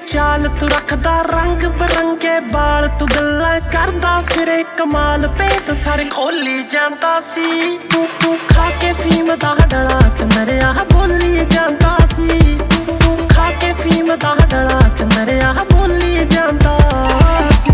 चाल तू रखदा रंग बिरंगे बाल तू गल्लां करदा फिरे कमाल पेत सारे खोली जांदा सी तू खा के फीम दा डला चंदरिया बोली जांदा सी तू खा के फीम दा डला चंदरिया बोली जांदा सी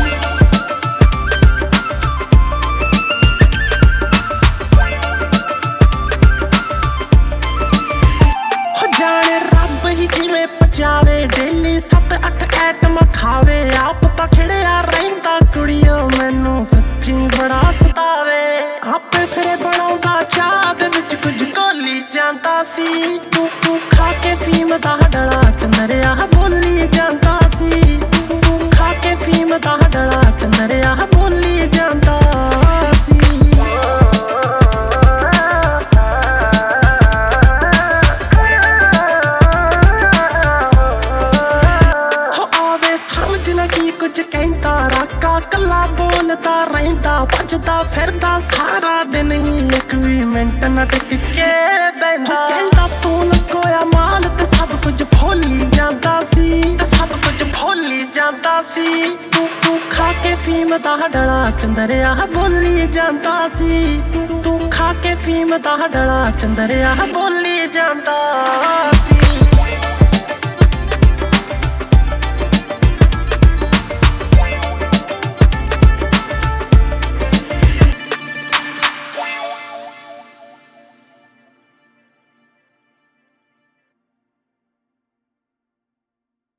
जावे डेली 7-8 एटम खावे आप तां खिड़िया रहिंदा कुड़ियों मैनू सच्ची बड़ा सतावे आपे फिरे बनाउंदा चाह दे विच कुछ घोली जांदा सी तू खा के फीम दा डला चंदरिया बोली जांदा सी तू खा के फीम दा डला चंदरिया बोली जांदा सी की कुछ कहता राका कला बोलता रहिंदा भजदा फिरदा सारा दिन ही एक भी मिनट न टिक के बैठा कहता तू लकोया माल ते सब कुछ भोली जांदा सी सब कुछ भोली जांदा सी तू खा के फीम दा डला चंदरिया बोली जांदा सी तू खा के फीम दा डला चंदरिया बोली जांदा सी